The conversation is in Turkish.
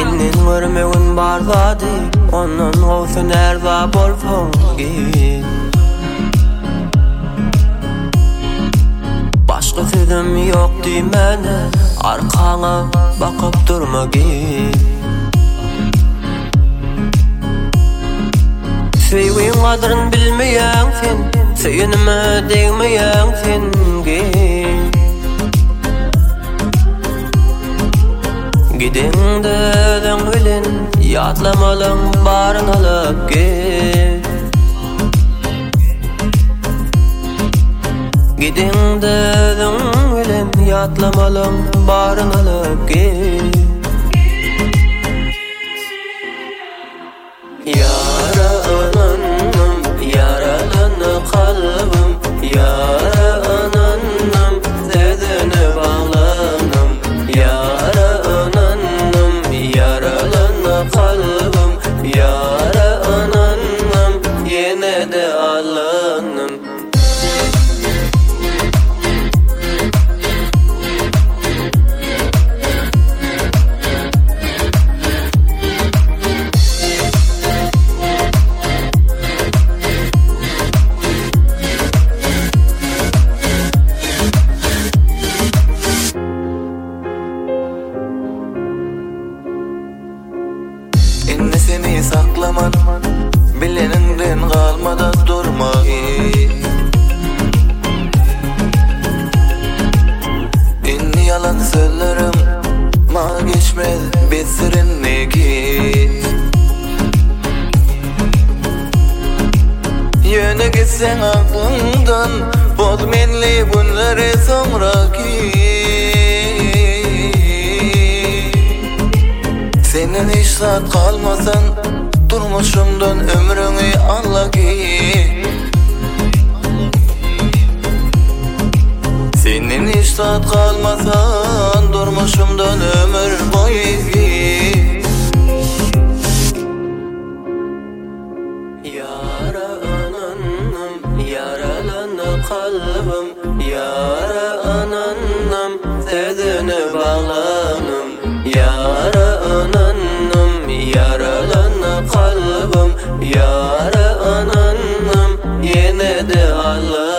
Senin görmegin bar zady, ondan gowsun erza bolsaň git. Başga sözüm ýok diýmene, arkaňa bakyp durma git. Söýgüň gadryny bilmeýäň sen, söýünme degmeýäň sen git. Gidende den bilen ýatlamalyň baryň alyp git. Gidende den bilen ýatlamalyň baryň alyp git. Yara ananım, yaralany kalbim, yara ananım, sezine bağlanım. Yara ananım, yaralany kalbim, yara ananım, yine de alanım. Indi seni saklaman, bileninden kalmada durma git. Indi yalan sözlerim, ma geçmez besirinne git. Yöne gitsen aklımdan, bozmenli günleri sonra git. Senin hiç saat kalmasan, durmuşumdan ömrünü anla ki. Senin hiç saat kalmasan, durmuşumdan ömür boyu ki. Yara ananım, yaralany kalbim, yara ananım, sezine bağlanım. Yara ananım, yaralany kalbim, yara ananım, yine de alanım.